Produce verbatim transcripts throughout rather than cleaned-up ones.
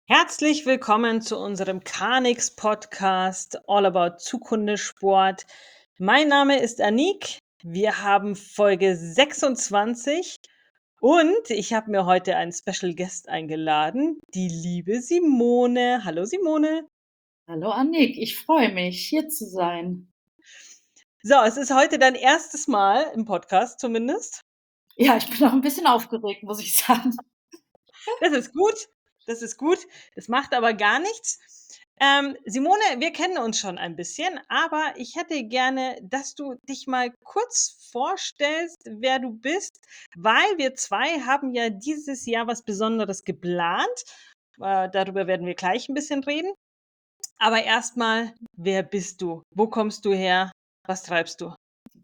Herzlich willkommen zu unserem Canix Podcast All About Zukunftssport. Mein Name ist Anik. Wir haben Folge sechsundzwanzig und ich habe mir heute einen Special Guest eingeladen, die liebe Simone. Hallo Simone. Hallo Annik, ich freue mich, hier zu sein. So, es ist heute dein erstes Mal im Podcast zumindest. Ja, ich bin auch ein bisschen aufgeregt, muss ich sagen. Das ist gut, das ist gut. Das macht aber gar nichts. Ähm, Simone, wir kennen uns schon ein bisschen, aber ich hätte gerne, dass du dich mal kurz vorstellst, wer du bist, weil wir zwei haben ja dieses Jahr was Besonderes geplant. Äh, darüber werden wir gleich ein bisschen reden. Aber erstmal, wer bist du? Wo kommst du her? Was treibst du?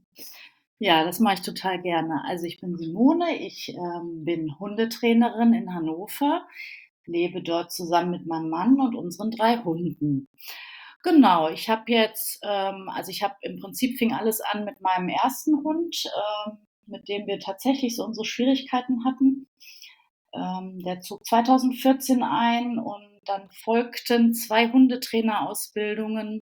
Ja, das mache ich total gerne. Also ich bin Simone, ich ähm, bin Hundetrainerin in Hannover, lebe dort zusammen mit meinem Mann und unseren drei Hunden. Genau, ich habe jetzt, ähm, also ich habe im Prinzip fing alles an mit meinem ersten Hund, ähm, mit dem wir tatsächlich so unsere Schwierigkeiten hatten. Ähm, der zog zweitausendvierzehn ein und dann folgten zwei Hundetrainerausbildungen.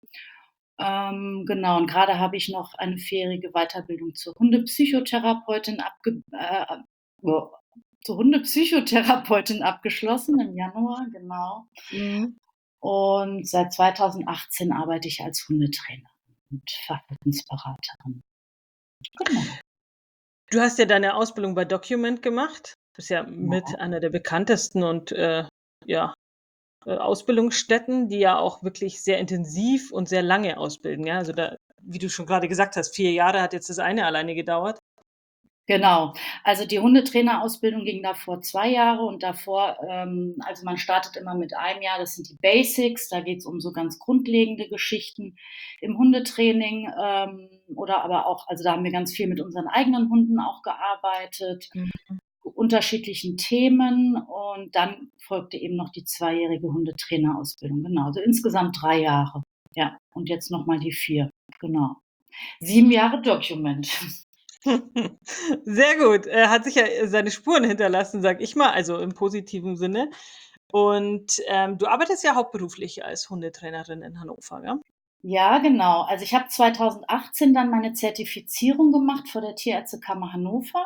Ähm, genau, und gerade habe ich noch eine vierjährige Weiterbildung zur Hundepsychotherapeutin abge äh, oh, zur Hundepsychotherapeutin abgeschlossen im Januar, genau. Mhm. Und seit zweitausendachtzehn arbeite ich als Hundetrainerin und Verhaltensberaterin. Genau. Du hast ja deine Ausbildung bei Document gemacht. Das ist ja Ja. mit einer der bekanntesten und äh, ja, äh, Ausbildungsstätten, die ja auch wirklich sehr intensiv und sehr lange ausbilden, ja? Also da, wie du schon gerade gesagt hast, vier Jahre hat jetzt das eine alleine gedauert. Genau. Also die Hundetrainerausbildung ging davor zwei Jahre und davor, ähm, also man startet immer mit einem Jahr, das sind die Basics, da geht's um so ganz grundlegende Geschichten im Hundetraining, ähm, oder aber auch, also da haben wir ganz viel mit unseren eigenen Hunden auch gearbeitet, Mhm. unterschiedlichen Themen, und dann folgte eben noch die zweijährige Hundetrainerausbildung. Genau, also insgesamt drei Jahre. Ja, und jetzt noch mal die vier. Genau. sieben Jahre Document. Sehr gut. Er hat sicher seine Spuren hinterlassen, sag ich mal, also im positiven Sinne. Und, ähm, du arbeitest ja hauptberuflich als Hundetrainerin in Hannover, ja? Ja, genau. Also ich habe zweitausendachtzehn dann meine Zertifizierung gemacht vor der Tierärztekammer Hannover,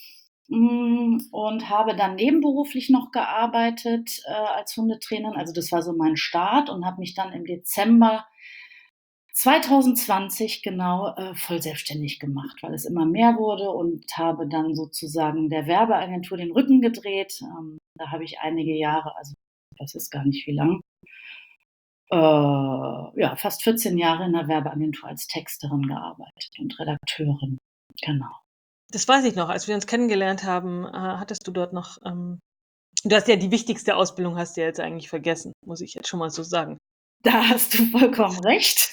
hm, und habe dann nebenberuflich noch gearbeitet, äh, als Hundetrainerin. Also das war so mein Start, und habe mich dann im Dezember zweitausendzwanzig genau, äh, voll selbstständig gemacht, weil es immer mehr wurde, und habe dann sozusagen der Werbeagentur den Rücken gedreht. Ähm, da habe ich einige Jahre, also ich weiß jetzt gar nicht wie lang, äh, ja, fast vierzehn Jahre in der Werbeagentur als Texterin gearbeitet und Redakteurin. Genau. Das weiß ich noch, als wir uns kennengelernt haben, äh, hattest du dort noch, ähm du hast ja die wichtigste Ausbildung hast du ja jetzt eigentlich vergessen, muss ich jetzt schon mal so sagen. Da hast du vollkommen recht.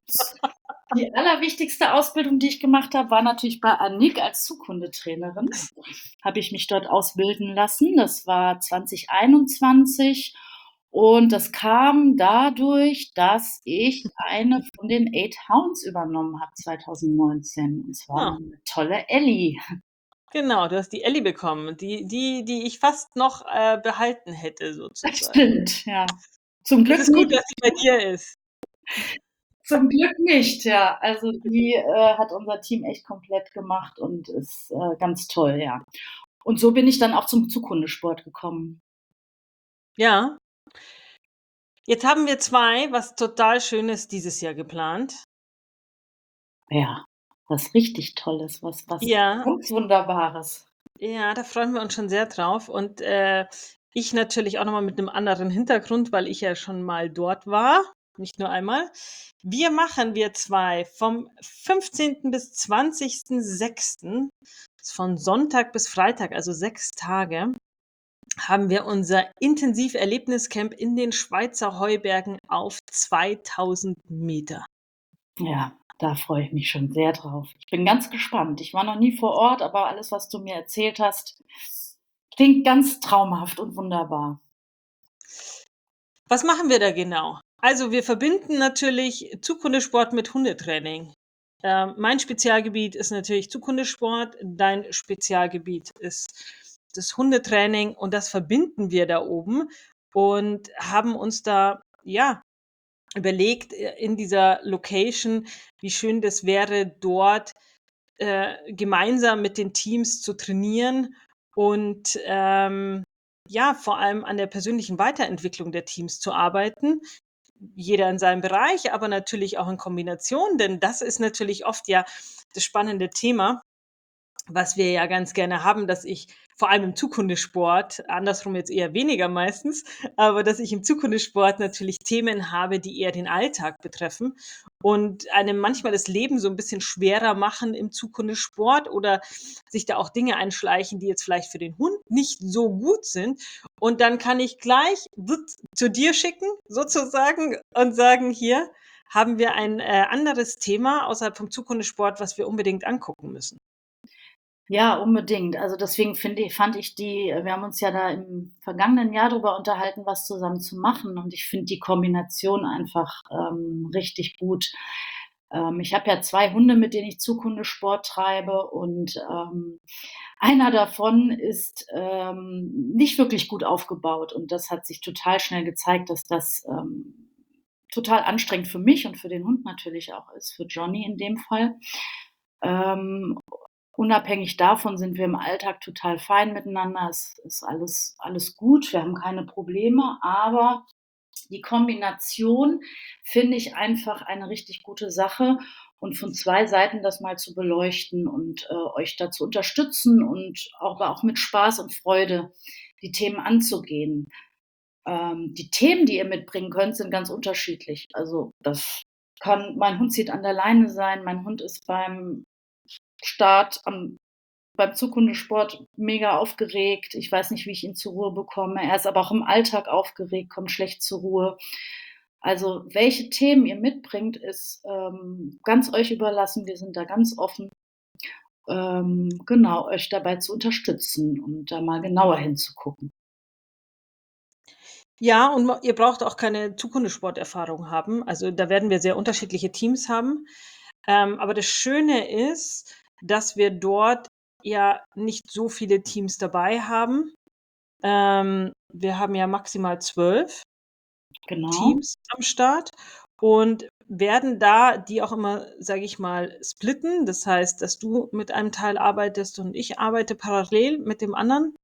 Die allerwichtigste Ausbildung, die ich gemacht habe, war natürlich bei Annick als Zughundetrainerin. Habe ich mich dort ausbilden lassen. Das war zweitausendeinundzwanzig, und das kam dadurch, dass ich eine von den Eight Hounds übernommen habe zweitausendneunzehn, und zwar Ah. meine tolle Ellie. Genau, du hast die Elli bekommen, die die die ich fast noch, äh, behalten hätte Das sozusagen. stimmt, ja. Zum Es Glück ist gut, nicht. dass sie bei dir ist. Zum Glück nicht, ja. Also die, äh, hat unser Team echt komplett gemacht und ist, äh, ganz toll, ja. Und so bin ich dann auch zum Zughundesport gekommen. Ja. Jetzt haben wir zwei was total Schönes dieses Jahr geplant. Ja, was richtig Tolles, was was Ja, ganz Wunderbares. ja, da freuen wir uns schon sehr drauf und, äh, ich natürlich auch noch mal mit 'nem anderen Hintergrund, weil ich ja schon mal dort war, nicht nur einmal. Wir machen wir zwei vom fünfzehnten bis zwanzigsten sechsten von Sonntag bis Freitag, also sechs Tage, haben wir unser Intensiv-Erlebniscamp in den Schweizer Heubergen auf zweitausend Meter. Ja, da freue ich mich schon sehr drauf. Ich bin ganz gespannt. Ich war noch nie vor Ort, aber alles, was du mir erzählt hast, klingt ganz traumhaft und wunderbar. Was machen wir da genau? Also, wir verbinden natürlich Zughundesport mit Hundetraining. Ähm, mein Spezialgebiet ist natürlich Zughundesport, dein Spezialgebiet ist das Hundetraining und das verbinden wir da oben. und haben uns da, ja, überlegt, äh, in dieser Location, wie schön das wäre, dort, äh, gemeinsam mit den Teams zu trainieren und, ähm, ja, vor allem an der persönlichen Weiterentwicklung der Teams zu arbeiten. Jeder in seinem Bereich, aber natürlich auch in Kombination, denn das ist natürlich oft ja das spannende Thema, was wir ja ganz gerne haben, dass ich vor allem im Zukunftssport, andersrum jetzt eher weniger meistens, aber dass ich im Zukunftssport natürlich Themen habe, die eher den Alltag betreffen und einem manchmal das Leben so ein bisschen schwerer machen im Zukunftssport oder sich da auch Dinge einschleichen, die jetzt vielleicht für den Hund nicht so gut sind. Und dann kann ich gleich zu dir schicken sozusagen und sagen: „Hier haben wir ein, äh, anderes Thema außerhalb vom Zukunftssport, was wir unbedingt angucken müssen.“ Ja, unbedingt. Also, deswegen finde ich fand ich die äh, wir haben uns ja da im vergangenen Jahr drüber unterhalten, was zusammen zu machen, und ich finde die Kombination einfach, ähm, richtig gut. Ähm, ich habe ja zwei Hunde, mit denen ich Zughundesport treibe, und, ähm, einer davon ist, ähm, nicht wirklich gut aufgebaut, und das hat sich total schnell gezeigt, dass das, ähm, total anstrengend für mich und für den Hund natürlich auch ist, für Johnny in dem Fall. Ähm, Unabhängig davon sind wir im Alltag total fein miteinander. Es ist alles alles gut, wir haben keine Probleme, aber die Kombination finde ich einfach eine richtig gute Sache, und von zwei Seiten das mal zu beleuchten und, äh, euch da zu unterstützen und auch aber auch mit Spaß und Freude die Themen anzugehen. Ähm, die Themen, die ihr mitbringen könnt, sind ganz unterschiedlich. Also, das kann mein Hund zieht an der Leine sein, mein Hund ist beim Start am beim Zughundesport mega aufgeregt. Ich weiß nicht, wie ich ihn zur Ruhe bekomme. Er ist aber auch im Alltag aufgeregt, kommt schlecht zur Ruhe. Also, welche Themen ihr mitbringt, ist, ähm, ganz euch überlassen. Wir sind da ganz offen, ähm, genau, euch dabei zu unterstützen und da mal genauer hinzugucken. Ja, und ma ihr braucht auch keine Zukunftssporterfahrung haben. Also, da werden wir sehr unterschiedliche Teams haben. Ähm, aber das Schöne ist, dass wir dort ja nicht so viele Teams dabei haben. Ähm, wir haben ja maximal zwölf Genau, Teams am Start und werden da die auch immer, sage ich mal, splitten. Das heißt, dass du mit einem Teil arbeitest und ich arbeite parallel mit dem anderen.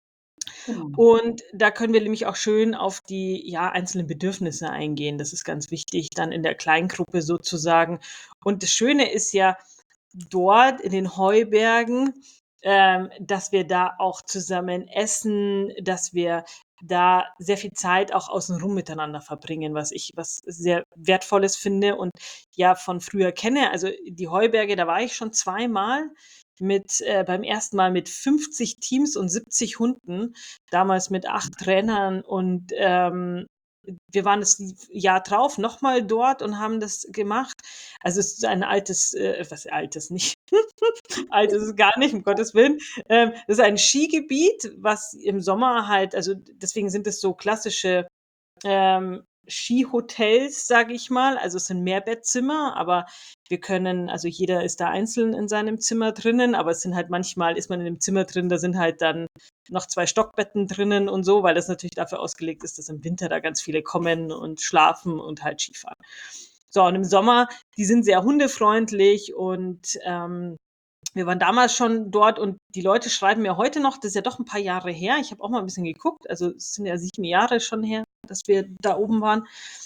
genau. Und da können wir nämlich auch schön auf die, ja, einzelnen Bedürfnisse eingehen. Das ist ganz wichtig dann in der Kleingruppe sozusagen. Und das Schöne ist ja dort in den Heubergen, ähm, dass wir da auch zusammen essen, dass wir da sehr viel Zeit auch außenrum miteinander verbringen, was ich was sehr Wertvolles finde und ja von früher kenne. Also, die Heuberge, da war ich schon zweimal mit äh, beim ersten Mal mit fünfzig Teams und siebzig Hunden, damals mit acht Trainern und, ähm, wir waren das Jahr drauf noch mal dort und haben das gemacht. Also, es ist ein altes äh, was altes, nicht alt ist es gar nicht, um Gottes Willen. Ähm, das ist ein Skigebiet, was im Sommer halt also, deswegen sind es so klassische, ähm, Skihotels, sage ich mal. Also, es sind Mehrbettzimmer, aber wir können also, jeder ist da einzeln in seinem Zimmer drinnen, aber es sind halt manchmal ist man in 'nem Zimmer drin, da sind halt dann noch zwei Stockbetten drinnen und so, weil das natürlich dafür ausgelegt ist, dass im Winter da ganz viele kommen und schlafen und halt Skifahren. So, und im Sommer, die sind sehr hundefreundlich und, ähm, wir waren damals schon dort und die Leute schreiben mir heute noch, das ist ja doch 'n paar Jahre her. Ich habe auch mal 'n bisschen geguckt, also, es sind ja sieben Jahre schon her, dass wir da oben waren.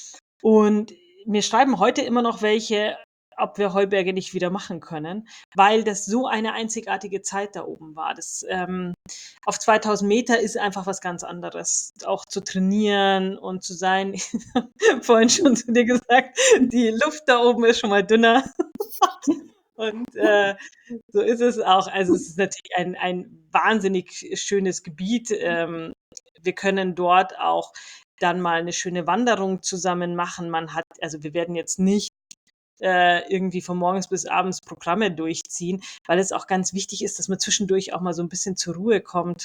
Und mir schreiben heute immer noch welche, ob wir Heuberge nicht wieder machen können, weil das so eine einzigartige Zeit da oben war. Das, ähm auf zweitausend Meter ist einfach was ganz anderes, auch zu trainieren und zu sein. Ich habe vorhin schon zu dir gesagt, die Luft da oben ist schon mal dünner und, äh, so ist es auch. Also, es ist natürlich ein ein wahnsinnig schönes Gebiet. Ähm, wir können dort auch dann mal 'ne schöne Wanderung zusammen machen. Man hat also, wir werden jetzt nicht, äh, irgendwie von morgens bis abends Programme durchziehen, weil es auch ganz wichtig ist, dass man zwischendurch auch mal so 'n bisschen zur Ruhe kommt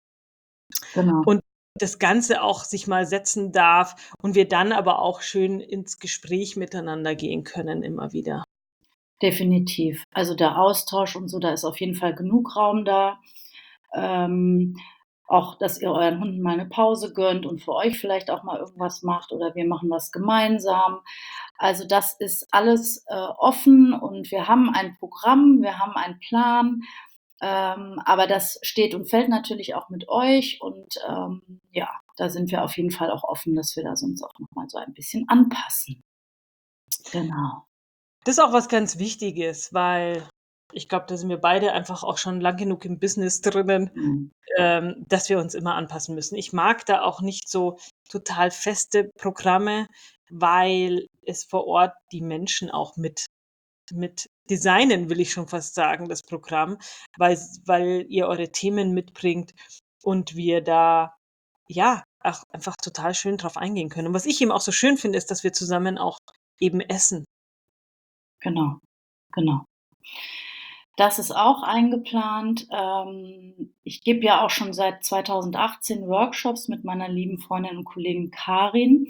Genau, und das Ganze auch sich mal setzen darf und wir dann aber auch schön ins Gespräch miteinander gehen können immer wieder. definitiv. Also, der Austausch und so, da ist auf jeden Fall genug Raum da. Ähm auch, dass ihr euren Hunden mal 'ne Pause gönnt und für euch vielleicht auch mal irgendwas macht oder wir machen was gemeinsam. Also, das ist alles, äh, offen und wir haben ein Programm, wir haben einen Plan, ähm, aber das steht und fällt natürlich auch mit euch und, ähm, ja, da sind wir auf jeden Fall auch offen, dass wir das uns auch noch mal so ein bisschen anpassen. Genau. Das ist auch was ganz Wichtiges, weil ich glaube, da sind wir beide einfach auch schon lang genug im Business drinnen, Mhm. ähm, dass wir uns immer anpassen müssen. Ich mag da auch nicht so total feste Programme, weil es vor Ort die Menschen auch mit mit designen, will ich schon fast sagen, das Programm, weil's weil ihr eure Themen mitbringt und wir da, ja, auch einfach total schön drauf eingehen können. Und was ich eben auch so schön finde, ist, dass wir zusammen auch eben essen. Genau, genau. Das ist auch eingeplant. Ähm, ich gebe ja auch schon seit zweitausendachtzehn Workshops mit meiner lieben Freundin und Kollegin Karin.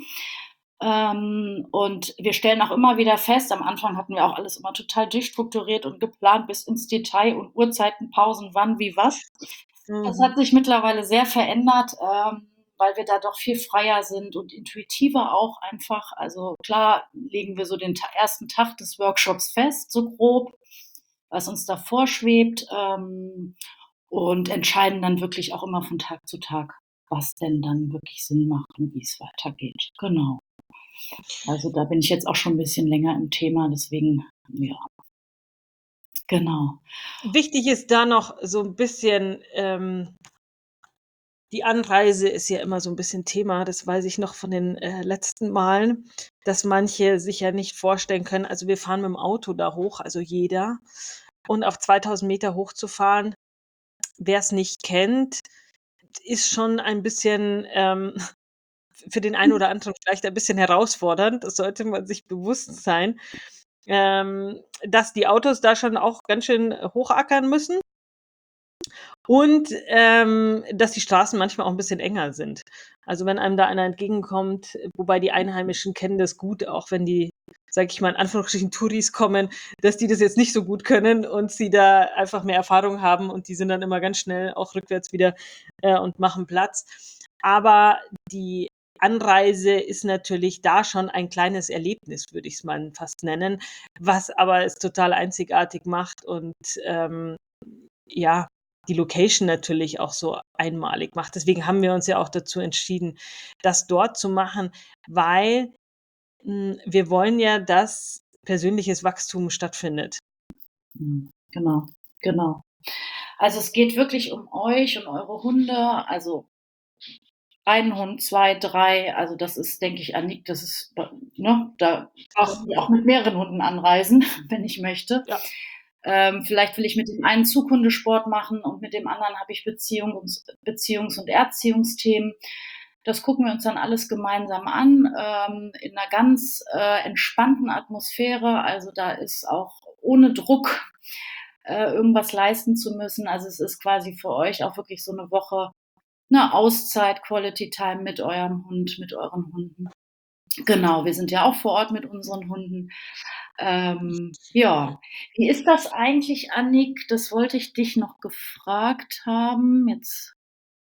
Ähm, und wir stellen auch immer wieder fest am Anfang hatten wir auch alles immer total durchstrukturiert und geplant bis ins Detail und Uhrzeiten, Pausen, wann, wie, was. Das Mhm. hat sich mittlerweile sehr verändert, ähm, weil wir da doch viel freier sind und intuitiver auch einfach. Also, klar legen wir so den Ta ersten Tag des Workshops fest, so grob, was uns da vorschwebt, ähm, und entscheiden dann wirklich auch immer von Tag zu Tag, was denn dann wirklich Sinn macht und wie's weitergeht. Genau. Also, da bin ich jetzt auch schon 'n bisschen länger im Thema, deswegen, ja. Genau. Wichtig ist da noch so 'n bisschen, ähm die Anreise ist ja immer so 'n bisschen Thema. Das weiß ich noch von den, äh, letzten Malen, dass manche sich ja nicht vorstellen können also, wir fahren mit'm Auto da hoch, also jeder. Und auf zweitausend Meter hochzufahren, wer's nicht kennt, ist schon ein bisschen, ähm, f für den einen oder anderen vielleicht ein bisschen herausfordernd. Das sollte man sich bewusst sein, ähm, dass die Autos da schon auch ganz schön hochackern müssen und, ähm, dass die Straßen manchmal auch 'n bisschen enger sind. Also, wenn einem da einer entgegenkommt wobei die Einheimischen kennen das gut, auch wenn die, sage ich mal, in Anführungsstrichen Touris kommen, dass die das jetzt nicht so gut können und sie da einfach mehr Erfahrung haben und die sind dann immer ganz schnell auch rückwärts wieder, äh, und machen Platz. Aber die Anreise ist natürlich da schon ein kleines Erlebnis, würde ich's mal fast nennen, was aber es total einzigartig macht und, ähm, ja, die Location natürlich auch so einmalig macht. Deswegen haben wir uns ja auch dazu entschieden, das dort zu machen, weil, hm, wir wollen ja, dass persönliches Wachstum stattfindet. Mhm, genau, genau. Also, es geht wirklich um euch und eure Hunde, also ein Hund, zwei, drei, also, das ist, denke ich, Anik das ist b ne, da kann Ach. ich auch mit mehreren Hunden anreisen, wenn ich möchte. Ja. Ähm, vielleicht will ich mit dem einen Zughundesport machen und mit dem anderen habe ich Beziehungs Beziehungs und Erziehungsthemen. Das gucken wir uns dann alles gemeinsam an, ähm, in 'ner ganz, äh, entspannten Atmosphäre. Also, da ist auch ohne Druck, äh, irgendwas leisten zu müssen. Also, es ist quasi für euch auch wirklich so 'ne Woche, 'ne Auszeit, Quality Time mit eurem Hund, mit euren Hunden. Genau, wir sind ja auch vor Ort mit unseren Hunden. Ähm, ja. Wie ist das eigentlich, Anik? Das wollte ich dich noch gefragt haben. Jetzt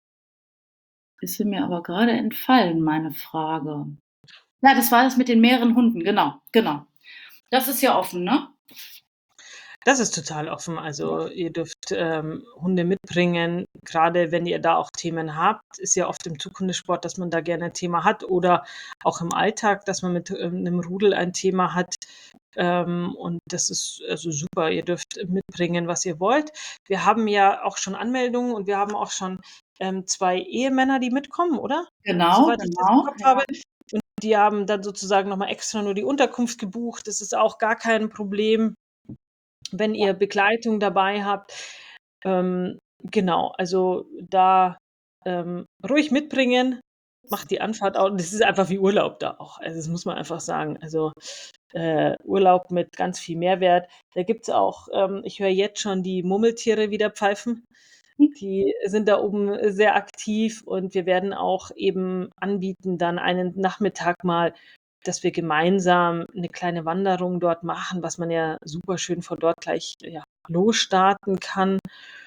ist sie mir aber grade entfallen, meine Frage. Ja, das war das mit den mehreren Hunden, genau, genau. Das ist ja offen, ne? Das ist total offen. Ja. Also, ihr dürft, ähm, Hunde mitbringen. Grade wenn ihr da auch Themen habt, ist ja oft im Zughundesport, dass man da gerne 'n Thema hat oder auch im Alltag, dass man mit, ähm, 'nem Rudel ein Thema hat. Ähm, und das ist, also, super. Ihr dürft mitbringen, was ihr wollt. Wir haben ja auch schon Anmeldungen und wir haben auch schon, ähm, zwei Ehemänner, die mitkommen, oder? Genau, Soweit ich das im genau, Kopf habe. ja. Und die haben dann sozusagen noch mal extra nur die Unterkunft gebucht. Das ist auch gar kein Problem, wenn Ja. ihr Begleitung dabei habt. Ähm, genau, also, da, ähm, ruhig mitbringen, macht die Anfahrt au das ist einfach wie Urlaub da auch. Also, das muss man einfach sagen. Also, äh, Urlaub mit ganz viel Mehrwert. Da gibt's auch ähm, ich höre jetzt schon die Murmeltiere wieder pfeifen. Die sind da oben sehr aktiv und wir werden auch eben anbieten dann einen Nachmittag mal, dass wir gemeinsam 'ne kleine Wanderung dort machen, was man ja superschön von dort gleich, ja, losstarten kann.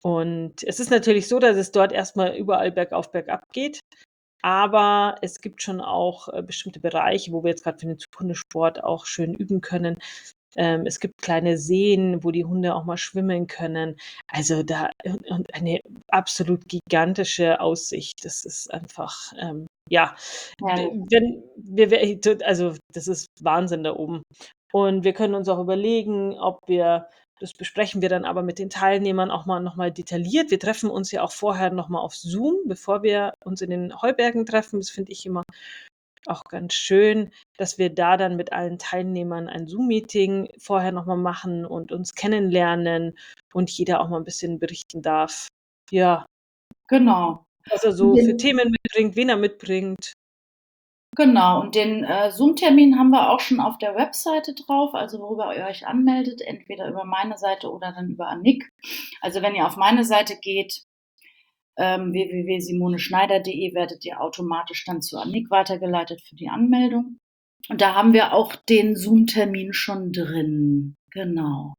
Und es ist natürlich so, dass es dort erst mal überall bergauf, bergab geht, aber es gibt schon auch, äh, bestimmte Bereiche, wo wir jetzt grad für den Zughundesport auch schön üben können. Ähm, es gibt kleine Seen, wo die Hunde auch mal schwimmen können. Also, da und und eine absolut gigantische Aussicht. Das ist einfach, ähm, ja, w Herrlich. wenn wir wir t also, das ist Wahnsinn da oben. Und wir können uns auch überlegen, ob wir das besprechen wir dann aber mit den Teilnehmern auch mal noch mal detailliert. Wir treffen uns ja auch vorher noch mal auf Zoom, bevor wir uns in den Heubergen treffen. Das finde ich immer auch ganz schön, dass wir da dann mit allen Teilnehmern ein Zoom-Meeting vorher noch mal machen und uns kennenlernen und jeder auch mal 'n bisschen berichten darf, ja Genau. was er Und so für den Themen mitbringt, wen er mitbringt. Genau, und den, äh, Zoom-Termin haben wir auch schon auf der Webseite drauf, also worüber ihr euch anmeldet, entweder über meine Seite oder dann über Annick. Also, wenn ihr auf meine Seite geht, ähm, w w w punkt simone schneider punkt de, werdet ihr automatisch dann zu Annick weitergeleitet für die Anmeldung. Und da haben wir auch den Zoom-Termin schon drin, genau.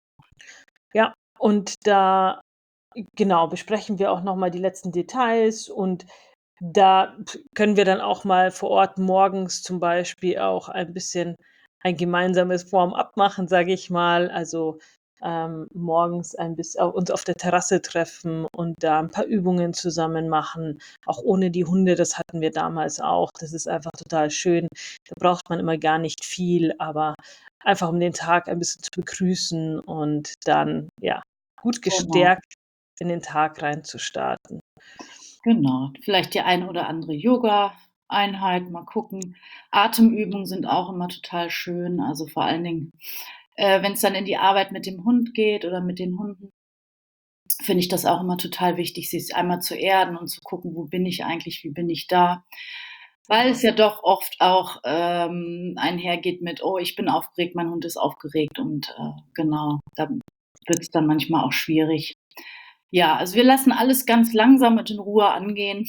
Ja, und da genau, besprechen wir auch noch mal die letzten Details und da p können wir dann auch mal vor Ort morgens zum Beispiel auch ein bisschen ein gemeinsames Warm-up machen, sage ich mal. Also, ähm, morgens ein biss äh, uns auf der Terrasse treffen und da 'n paar Übungen zusammen machen, auch ohne die Hunde. Das hatten wir damals auch. Das ist einfach total schön. Da braucht man immer gar nicht viel, aber einfach um den Tag ein bisschen zu begrüßen und dann, ja, gut Genau. gestärkt in den Tag reinzustarten. Genau, vielleicht die ein oder andere Yogaeinheit, mal gucken. Atemübungen sind auch immer total schön, also, vor allen Dingen, äh, wenn's dann in die Arbeit mit dem Hund geht oder mit den Hunden finde ich das auch immer total wichtig, sich einmal zu erden und zu gucken: „Wo bin ich eigentlich? Wie bin ich da?“ Weil Genau. es ja doch oft auch, ähm, einhergeht mit: „Oh, ich bin aufgeregt, mein Hund ist aufgeregt“ und, äh, genau, dann wird's dann manchmal auch schwierig. Ja, also, wir lassen alles ganz langsam und in Ruhe angehen.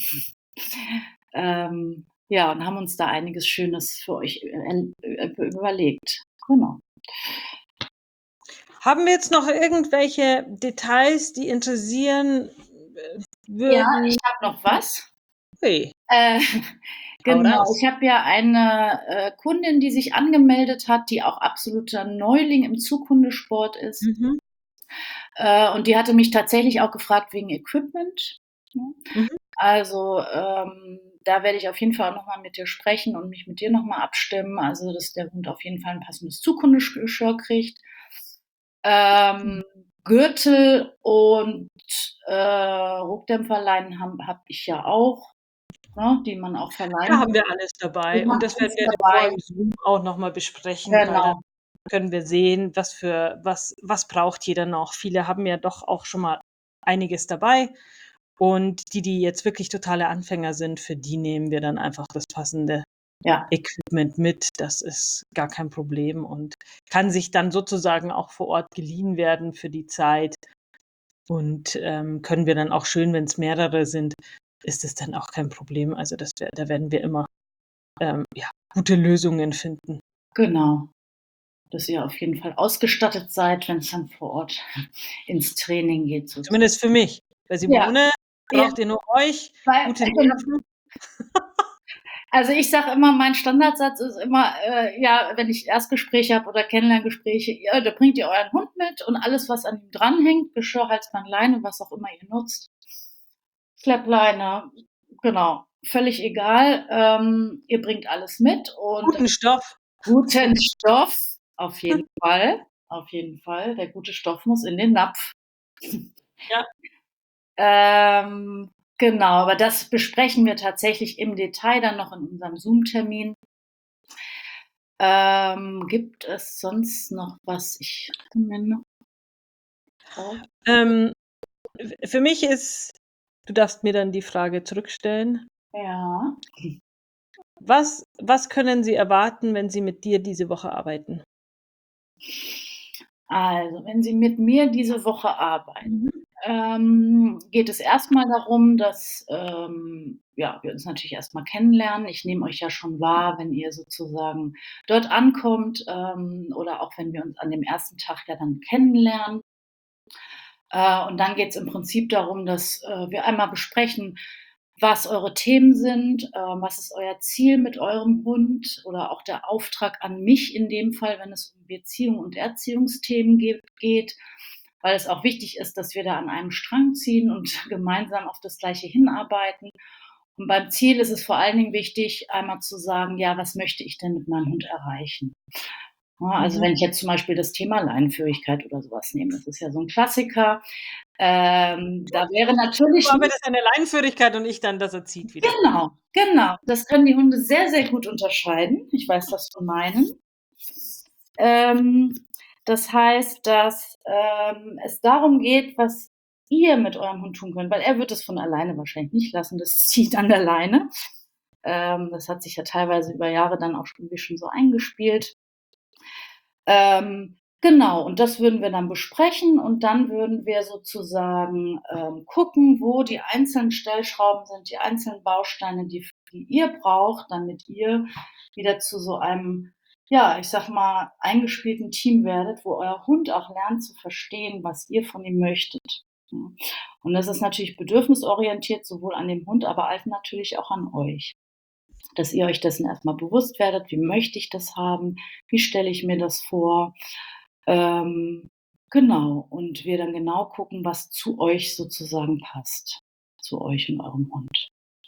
Ähm, ja, und haben uns da einiges Schönes für euch, äh, en äh, überlegt. Genau. Haben wir jetzt noch irgendwelche Details, die interessieren, äh, Ja, ich würden? habe noch was. Ui. Äh, Hau genau, raus. ich habe ja eine, äh, Kundin, die sich angemeldet hat, die auch absoluter Neuling im Zughundesport ist. Mhm. Äh, und die hatte mich tatsächlich auch gefragt wegen Equipment, ne? Mhm. Also, ähm, da werde ich auf jeden Fall auch noch mal mit dir sprechen und mich mit dir noch mal abstimmen, also, dass der Hund auf jeden Fall 'n passendes Zughundesch Geschirr kriegt. Mhm. Ähm, Gürtel und, äh, Ruckdämpferleinen haben habe ich ja auch, ne, die man auch Da verleihen haben wir alles Wir dabei und haben das werden alles wir davor dabei. im Zoom auch noch mal besprechen, weil dann Genau. können wir sehen, was für was was braucht jeder noch. Viele haben ja doch auch schon mal einiges dabei und die, die jetzt wirklich totale Anfänger sind, für die nehmen wir dann einfach das passende Ja. Equipment mit. Das ist gar kein Problem und kann sich dann sozusagen auch vor Ort geliehen werden für die Zeit und, ähm, können wir dann auch schön wenn's mehrere sind, ist es dann auch kein Problem. Also, das wär da werden wir immer, ähm, ja, gute Lösungen finden. Genau. Dass ihr auf jeden Fall ausgestattet seid, wenn's dann vor Ort ins Training geht sozu Zumindest für mich. Bei Ja. Simone Ja. braucht ihr nur euch, Weil gute genau. Nerven. Also, ich sage immer, mein Standardsatz ist immer, äh, ja, wenn ich Erstgespräche habe oder Kennenlerngespräche: „Ja, da bringt ihr euren Hund mit und alles, was an ihm dranhängt, Geschirr, Halsband, Leine, was auch immer ihr nutzt. Schleppleine, genau, völlig egal. Ähm, ihr bringt alles mit und Guten Stoff. guten Stoff, auf jeden Fall, auf jeden Fall. Der gute Stoff muss in den Napf. Ja. Ähm, genau, aber das besprechen wir tatsächlich im Detail dann noch in unserem Zoom-Termin. Ähm, gibt es sonst noch was? Ich Ähm, f für mich ist du darfst mir dann die Frage zurückstellen. Ja. Was was können sie erwarten, wenn sie mit dir diese Woche arbeiten? Also, wenn sie mit mir diese Woche arbeiten, Mhm. ähm, geht es erst mal darum, dass, ähm, ja, wir uns natürlich erst mal kennenlernen. Ich nehme euch ja schon wahr, wenn ihr sozusagen dort ankommt, ähm, oder auch wenn wir uns an dem ersten Tag ja dann kennenlernen. Äh, und dann geht's im Prinzip darum, dass, äh, wir einmal besprechen, was eure Themen sind, äh, was ist euer Ziel mit eurem Hund oder auch der Auftrag an mich in dem Fall, wenn es um Beziehung und Erziehungsthemen ge geht, weil es auch wichtig ist, dass wir da an einem Strang ziehen und gemeinsam auf das Gleiche hinarbeiten. Und beim Ziel ist es vor allen Dingen wichtig, einmal zu sagen: „Ja, was möchte ich denn mit meinem Hund erreichen?“ Ne, also, Mhm. wenn ich jetzt zum Beispiel das Thema Leinenführigkeit oder so was nehme, das ist ja so 'n Klassiker. Ähm, da wäre Du natürlich arbeitest an der Leinenführigkeit und ich dann, dass er zieht wieder. Genau, genau. Das können die Hunde sehr, sehr gut unterscheiden. Ich weiß, was wir meinen. Ähm, das heißt, dass, ähm, es darum geht, was ihr mit eurem Hund tun könnt, weil er wird es von alleine wahrscheinlich nicht lassen, das zieht an der Leine. Ähm, das hat sich ja teilweise über Jahre dann auch irgendwie schon so eingespielt. Ähm, genau, und das würden wir dann besprechen und dann würden wir sozusagen, ähm, gucken, wo die einzelnen Stellschrauben sind, die einzelnen Bausteine, die f die ihr braucht, damit ihr wieder zu so einem, ja, ich sage mal, eingespielten Team werdet, wo euer Hund auch lernt zu verstehen, was ihr von ihm möchtet, ja? Und das ist natürlich bedürfnisorientiert, sowohl an dem Hund, aber halt natürlich auch an euch. Dass ihr euch dessen erst mal bewusst werdet: „Wie möchte ich das haben? Wie stelle ich mir das vor?“ Ähm, genau, und wir dann genau gucken, was zu euch sozusagen passt, zu euch und eurem Hund.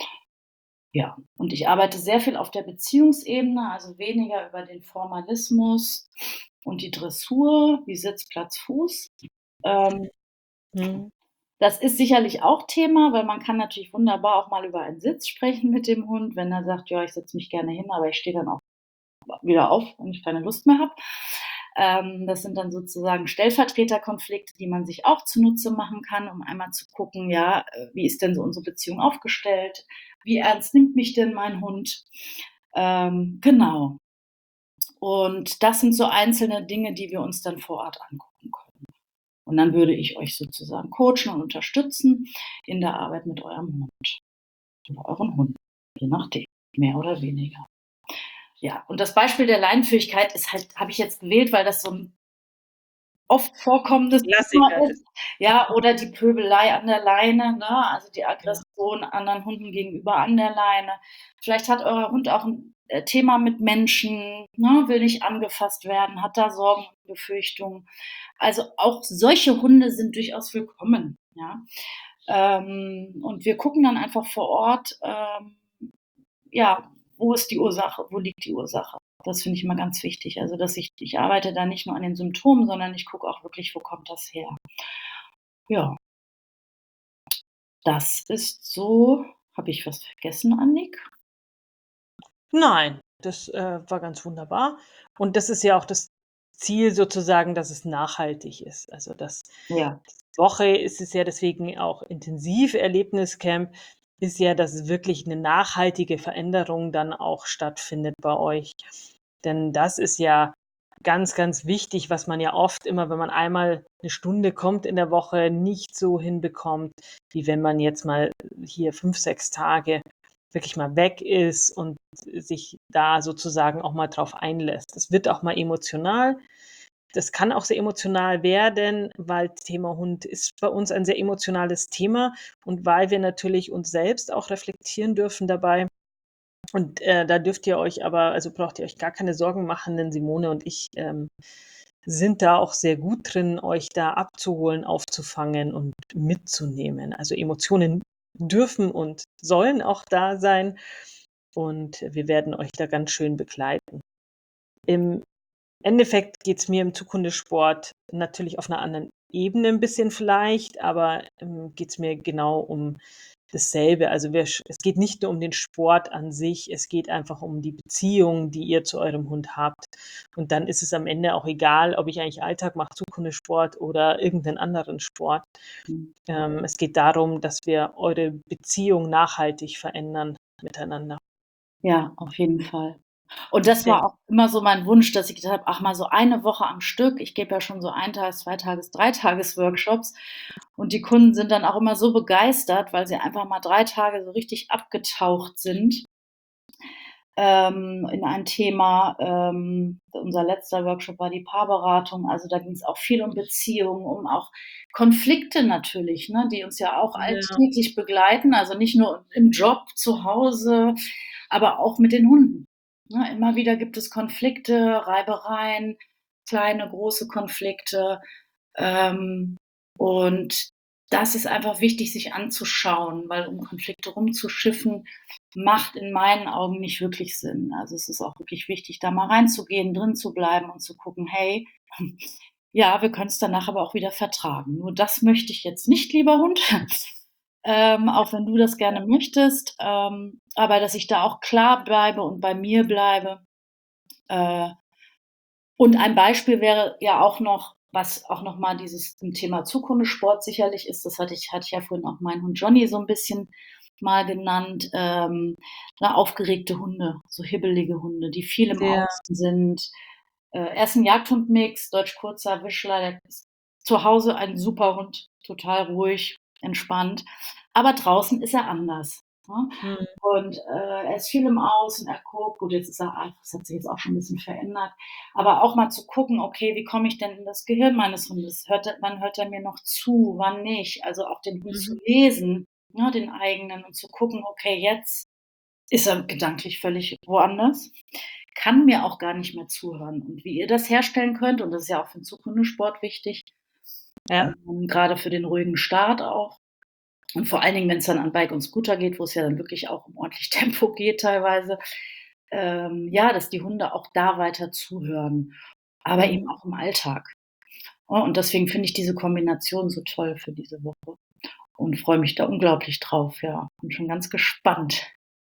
Ja, und ich arbeite sehr viel auf der Beziehungsebene, also weniger über den Formalismus und die Dressur wie Sitz, Platz, Fuß. Ähm Mhm. das ist sicherlich auch Thema, weil man kann natürlich wunderbar auch mal über einen Sitz sprechen mit dem Hund, wenn er sagt: „Ja, ich setze mich gerne hin, aber ich stehe dann auch wieder auf, wenn ich keine Lust mehr habe.“ Ähm, das sind dann sozusagen Stellvertreterkonflikte, die man sich auch zunutze machen kann, um einmal zu gucken, ja, äh, wie ist denn so unsere Beziehung aufgestellt? Wie ernst nimmt mich denn mein Hund? Ähm, genau. Und das sind so einzelne Dinge, die wir uns dann vor Ort angucken können. Und dann würde ich euch sozusagen coachen und unterstützen in der Arbeit mit eurem Hund oder euren Hunden, je nachdem, mehr oder weniger. Ja, und das Beispiel der Leinenführigkeit ist halt habe ich jetzt gewählt, weil das so 'n oft vorkommendes Thema Klassiker ist. ist. Ja, oder die Pöbelei an der Leine, ne, also die Ja. Aggression anderen Hunden gegenüber an der Leine. Vielleicht hat euer Hund auch 'n, äh, Thema mit Menschen, ne, will nicht angefasst werden, hat da Sorgen und Befürchtungen. Also, auch solche Hunde sind durchaus willkommen, ja? Ähm, und wir gucken dann einfach vor Ort, ähm, ja, wo ist die Ursache? Wo liegt die Ursache? Das finde ich immer ganz wichtig. Also, dass ich ich arbeite da nicht nur an den Symptomen, sondern ich gucke auch wirklich, wo kommt das her? Ja. Das ist so habe ich was vergessen, Annik? Nein, das, äh, war ganz wunderbar. Und das ist ja auch das Ziel sozusagen, dass es nachhaltig ist. Also, das Ja. Woche ist es ja deswegen auch Intensiv-Erlebniscamp, ist ja, dass es wirklich 'ne nachhaltige Veränderung dann auch stattfindet bei euch. Denn das ist ja ganz, ganz wichtig, was man ja oft immer, wenn man einmal 'ne Stunde kommt in der Woche, nicht so hinbekommt, wie wenn man jetzt mal hier fünf, sechs Tage wirklich mal weg ist und sich da sozusagen auch mal drauf einlässt. Es wird auch mal emotional. Das kann auch sehr emotional werden, weil Thema Hund ist bei uns ein sehr emotionales Thema und weil wir natürlich uns selbst auch reflektieren dürfen dabei. Und, äh, da dürft ihr euch aber also, braucht ihr euch gar keine Sorgen machen, denn Simone und ich, ähm, sind da auch sehr gut drin, euch da abzuholen, aufzufangen und mitzunehmen. Also, Emotionen dürfen und sollen auch da sein und wir werden euch da ganz schön begleiten. Im Endeffekt geht's mir im Zughundesport natürlich auf 'ner anderen Ebene 'n bisschen vielleicht, aber, ähm, geht's mir genau um dasselbe. Also, wir sch es geht nicht nur um den Sport an sich, es geht einfach um die Beziehung, die ihr zu eurem Hund habt. Und dann ist es am Ende auch egal, ob ich eigentlich Alltag mache, Zughundesport oder irgend 'nen anderen Sport. Mhm. Ähm, es geht darum, dass wir eure Beziehung nachhaltig verändern miteinander. Ja, auf jeden Fall. Und Ich das denke war auch immer so mein Wunsch, dass ich gesagt habe: „Ach, mal so eine Woche am Stück.“ Ich gebe ja schon so Eintages-, Zweitages-, Dreitages-Workshops und die Kunden sind dann auch immer so begeistert, weil sie einfach mal drei Tage so richtig abgetaucht sind. ähm, in ein Thema. Ähm, unser letzter Workshop war die Paarberatung. Also, da ging's auch viel um Beziehungen, um auch Konflikte natürlich, ne, die uns ja auch Ja. alltäglich begleiten, also nicht nur im Job, zu Hause, aber auch mit den Hunden, ne? Immer wieder gibt es Konflikte, Reibereien, kleine, große Konflikte. Ähm, und das ist einfach wichtig, sich anzuschauen, weil um Konflikte rumzuschiffen, macht in meinen Augen nicht wirklich Sinn. Also, es ist auch wirklich wichtig, da mal reinzugehen, drin zu bleiben und zu gucken: „Hey, ja, wir können's danach aber auch wieder vertragen. Nur das möchte ich jetzt nicht, lieber Hund, ähm, auch wenn du das Ja. gerne möchtest.“ Ähm, aber dass ich da auch klar bleibe und bei mir bleibe. Äh, und ein Beispiel wäre ja auch noch, was auch noch mal dieses zum Thema Zuchthundesport sicherlich ist, das hatte ich hatte ich ja vorhin auch meinen Hund Johnny so 'n bisschen mal genannt, ähm, ne, aufgeregte Hunde, so hibbelige Hunde, die viel im Ja. Außen sind. Äh, er ist 'n Jagdhund-Mix, Deutsch-Kurzer Vizsla, der ist zu Hause ein super Hund, total ruhig, entspannt, aber draußen ist er anders, ne? Mhm. Und, äh, er ist viel im Außen, er guckt gut, jetzt ist er acht, das hat sich jetzt auch schon 'n bisschen verändert, aber auch mal zu gucken: „Okay, wie komme ich denn in das Gehirn meines Hundes? Hört er wann hört er mir noch zu, wann nicht?“ Also, auch den Hund zu Mhm. lesen, ne, den eigenen und zu gucken: „Okay, jetzt ist er gedanklich völlig woanders, kann mir auch gar nicht mehr zuhören.“ Und wie ihr das herstellen könnt, und das ist ja auch für 'n Zuchthundesport wichtig, Ja. ähm, grade für den ruhigen Start auch und vor allen Dingen, wenn's dann an Bike und Scooter geht, wo's ja dann wirklich auch um ordentlich Tempo geht teilweise, ähm, ja, dass die Hunde auch da weiter zuhören, aber eben Mhm. auch im Alltag, ne? Und deswegen finde ich diese Kombination so toll für diese Woche und freue mich da unglaublich drauf, ja. Bin schon ganz gespannt.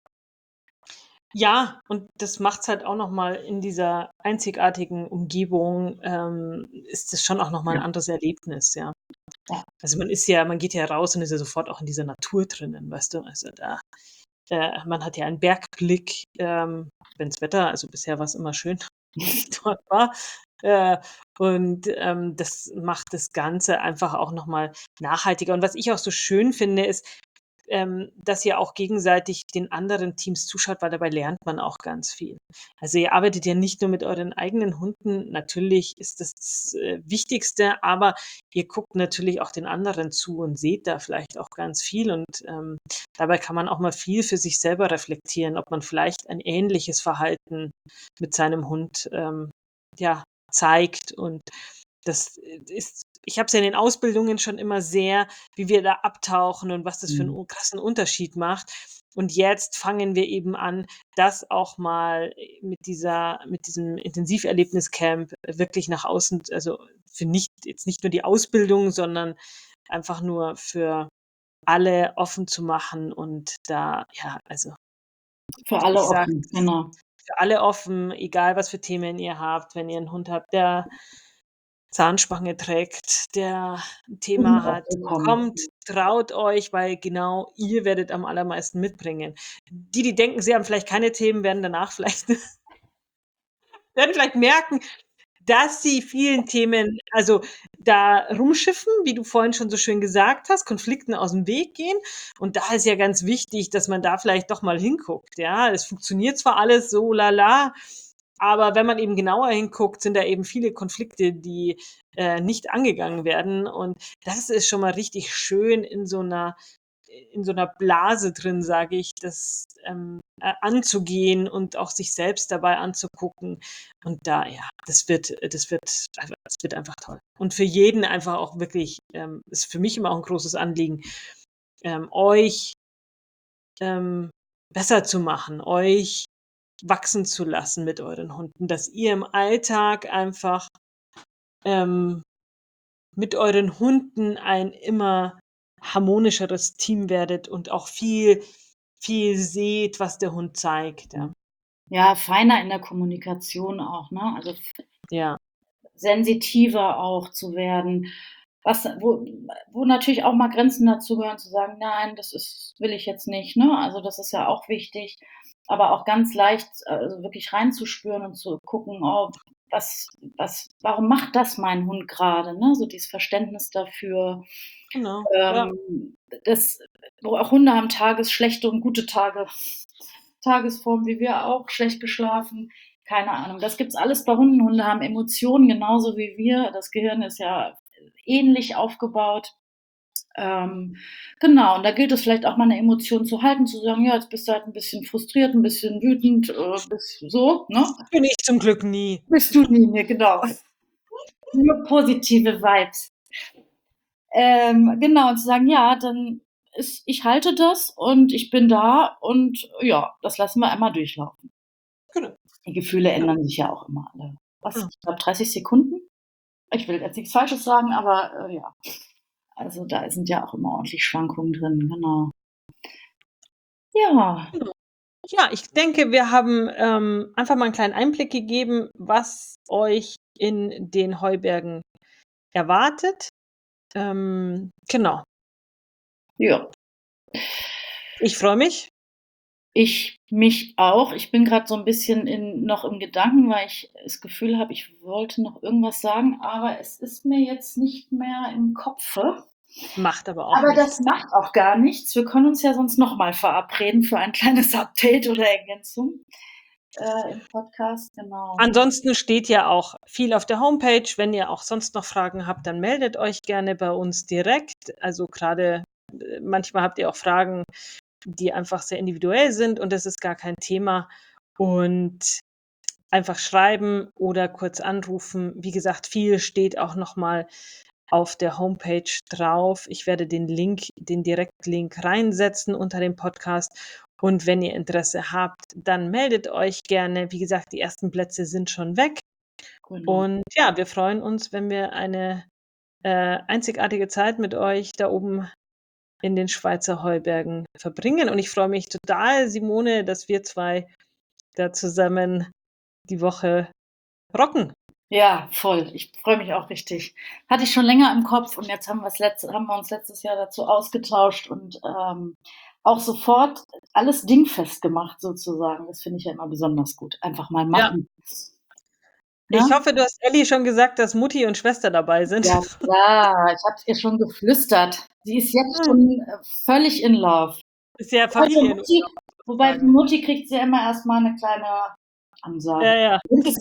Ja, und das macht's halt auch noch mal in dieser einzigartigen Umgebung, ähm, ist das schon auch noch mal 'n Ja. anderes Erlebnis, ja. Ja. Also, man ist ja man geht ja raus und ist ja sofort auch in dieser Natur drinnen, weißt du? Also, da äh, man hat ja einen Bergblick, ähm, wenn's Wetter also, bisher war's immer schön, als ich dort war. Äh, und, ähm, das macht das Ganze einfach auch noch mal nachhaltiger. Und was ich auch so schön finde, ist, ähm, dass ihr auch gegenseitig den anderen Teams zuschaut, weil dabei lernt man auch ganz viel. Also, ihr arbeitet ja nicht nur mit euren eigenen Hunden, natürlich ist das das, äh, Wichtigste, aber ihr guckt natürlich auch den anderen zu und seht da vielleicht auch ganz viel und, ähm, dabei kann man auch mal viel für sich selber reflektieren, ob man vielleicht ein ähnliches Verhalten mit seinem Hund, ähm, ja, zeigt und das, äh, ist ich habe es ja in den Ausbildungen schon immer sehr wie wir da abtauchen und was das für 'n Mhm. u krassen Unterschied macht. Und jetzt fangen wir eben an, das auch mal, äh, mit dieser mit diesem Intensiverlebnis-Camp wirklich nach außen also, für nicht jetzt nicht nur die Ausbildung, sondern einfach nur für alle offen zu machen und da ja, also Für alle ich sage offen, es genau. für alle offen, egal was für Themen ihr habt, wenn ihr 'n Hund habt, der Zahnspange trägt, der 'n Thema hat, willkommen. kommt, traut euch, weil genau ihr werdet am allermeisten mitbringen. Die, die denken, sie haben vielleicht keine Themen, werden danach vielleicht werden vielleicht merken, dass sie vielen Themen also, da rumschiffen, wie du vorhin schon so schön gesagt hast, Konflikten aus'm Weg gehen. Und da ist ja ganz wichtig, dass man da vielleicht doch mal hinguckt, ja? Es funktioniert zwar alles so lala, aber wenn man eben genauer hinguckt, sind da eben viele Konflikte, die, äh, nicht angegangen werden. Und das ist schon mal richtig schön in so 'ner in so 'ner Blase drin, sage ich, das, ähm, äh, anzugehen und auch sich selbst dabei anzugucken. Und da ja, das wird das wird einfach das wird einfach toll. Und für jeden einfach auch wirklich ähm, ist für mich immer auch 'n großes Anliegen, ähm, euch ähm, besser zu machen, euch wachsen zu lassen mit euren Hunden, dass ihr im Alltag einfach, ähm, mit euren Hunden ein immer harmonischeres Team werdet und auch viel viel seht, was der Hund zeigt, ja. Ja, feiner in der Kommunikation auch, ne? Also, f Ja. sensitiver auch zu werden, was wo wo natürlich auch mal Grenzen dazugehören, zu sagen: „Nein, das ist will ich jetzt nicht“, ne? Also, das ist ja auch wichtig, aber auch ganz leicht, also, wirklich reinzuspüren und zu gucken: „Oh, was was warum macht das mein Hund grade“, ne? So dieses Verständnis dafür. Genau, ja. Ähm, das wo auch Hunde haben Tages schlechte und gute Tage. Tagesform wie wir auch, schlecht geschlafen, keine Ahnung. Das gibt's alles bei Hunden. Hunde haben Emotionen genauso wie wir. Das Gehirn ist ja ähnlich aufgebaut. Ähm, genau, und da gilt es vielleicht auch mal eine Emotion zu halten, zu sagen: „Ja, jetzt bist du halt ein bisschen frustriert, ein bisschen wütend, äh, bist so, ne?“ Bin ich zum Glück nie. Bist du nie, ne, genau. Nur positive Vibes. Ähm, genau, und zu sagen: „Ja, dann ist ich halte das und ich bin da und ja, das lassen wir einmal durchlaufen.“ Genau. Die Gefühle Ja. ändern sich ja auch immer alle. Was? Ja. Ich glaube dreißig Sekunden? Ich will jetzt nichts Falsches sagen, aber, äh, ja. Also, da sind ja auch immer ordentlich Schwankungen drin, genau. Ja, Genau. Ja, ich denke, wir haben, ähm, einfach mal 'n kleinen Einblick gegeben, was euch in den Heubergen erwartet. Ähm, genau. ja. Ich freue mich. Ich mich auch. Ich bin grad so 'n bisschen in noch im Gedanken, weil ich das Gefühl habe, ich wollte noch irgendwas sagen, aber es ist mir jetzt nicht mehr im Kopfe. Macht aber auch Aber das nichts. macht auch gar nichts. Wir können uns ja sonst noch mal verabreden für ein kleines Update oder Ergänzung, äh, im Podcast, genau. Ansonsten steht ja auch viel auf der Homepage. Wenn ihr auch sonst noch Fragen habt, dann meldet euch gerne bei uns direkt. Also, grade, äh, manchmal habt ihr auch Fragen, die einfach sehr individuell sind und das ist gar kein Thema. Und einfach schreiben oder kurz anrufen. Wie gesagt, viel steht auch noch mal auf der Homepage drauf. Ich werde den Link den Direktlink reinsetzen unter dem Podcast. Und wenn ihr Interesse habt, dann meldet euch gerne. Wie gesagt, die ersten Plätze sind schon weg. Genau. Und ja, wir freuen uns, wenn wir eine, äh, einzigartige Zeit mit euch da oben in den Schweizer Heubergen verbringen. Und ich freue mich total, Simone, dass wir zwei da zusammen die Woche rocken. Ja, voll. Ich freue mich auch richtig. Hatte ich schon länger im Kopf und jetzt haben wir's letz haben wir uns letztes Jahr dazu ausgetauscht und, ähm, auch sofort alles dingfest gemacht sozusagen. Das finde ich ja immer besonders gut. Einfach mal Ja. machen. Ich Ne? hoffe, du hast Elli schon gesagt, dass Mutti und Schwester dabei sind. Ja klar, ich habe es ihr schon geflüstert. Sie ist jetzt Hm. schon, äh, völlig in love. Ist ja Wobei für Familienurlaub Mutti wobei für sozusagen. Mutti kriegt sie ja immer erst mal 'ne kleine Ansage. Ja, ja.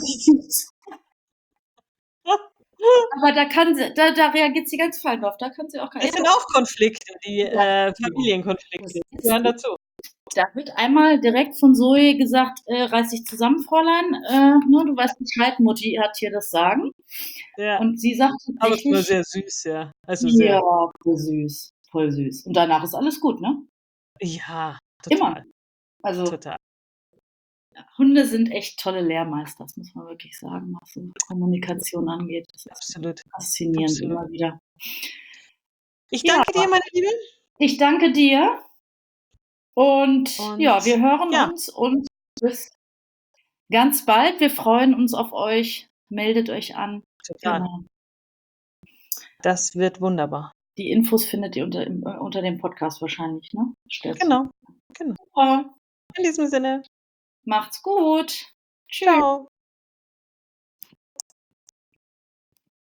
Aber da kann sie da da reagiert sie ganz fein drauf. Da kann sie auch gar Es sind auch Konflikte, die, Ja, äh, genau. Familienkonflikte, Das die ist gehören dazu. Da wird einmal direkt von Zoe gesagt: „Äh, reiß dich zusammen, Fräulein, äh, ne, du weißt Bescheid, Mutti hat hier das Sagen.“ Ja, Und sie sagt aber ist nur tatsächlich sehr süß, ja. Also, ja, sehr voll süß, voll süß. Und danach ist alles gut, ne? ja, Immer. total, Also, total. Hunde sind echt tolle Lehrmeister, das muss man wirklich sagen, was so Kommunikation angeht. Das ist Absolut, faszinierend absolut. immer wieder. Ich Ja, danke dir, meine Liebe. ich danke dir und Und ja, wir hören ja, uns und bis ganz bald. Wir freuen uns auf euch. Meldet euch an. total. Genau. Das wird wunderbar. Die Infos findet ihr unter im äh, unter dem Podcast wahrscheinlich, ne? Stellst du Genau, genau. super. In diesem Sinne. Macht's gut. Tschü Tschau.